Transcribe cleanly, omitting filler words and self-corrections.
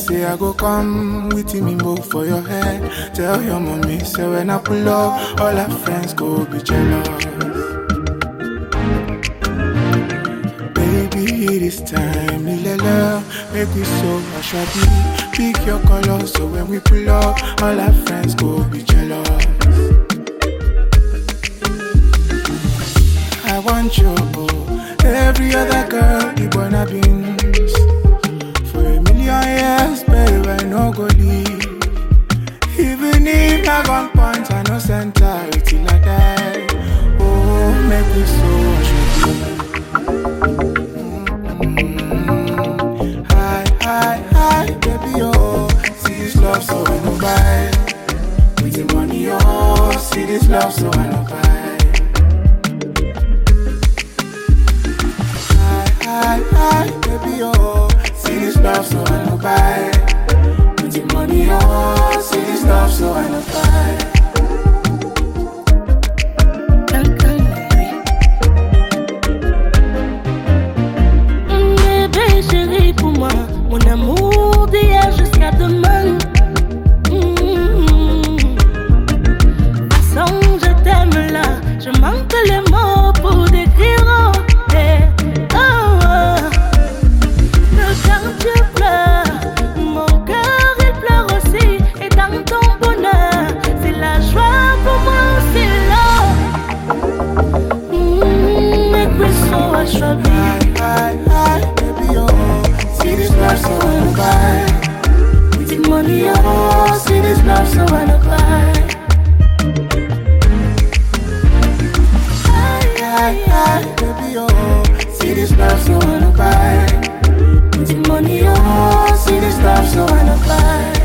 say I go come with me move for your head. Tell your mommy, say when I pull up, all our friends go be jealous. Baby, this time, love, make we so shabby. Pick your color, so when we pull up, all our friends go be jealous. I want you, every other girl, you wanna be for a million years, baby, I no go leave. Even if I gun point, I no center it till I die. Oh, make me so hi, baby, oh. See this love, so I no buy. With the money, oh. See this love, so I no buy. Hi, baby, oh. See this love, so I no buy. With the money, oh. See this love, so I no buy. Bébé chéri, pour moi, mon amour d'hier jusqu'à demain. Façon, je t'aime là, je manque les mots pour décrire. Hi, baby, oh. See this love, so I no buy. With the money, oh. See this love, so I no buy. Hi, baby, oh. See this love, so I no buy. With the money, oh. See this love, so I no buy.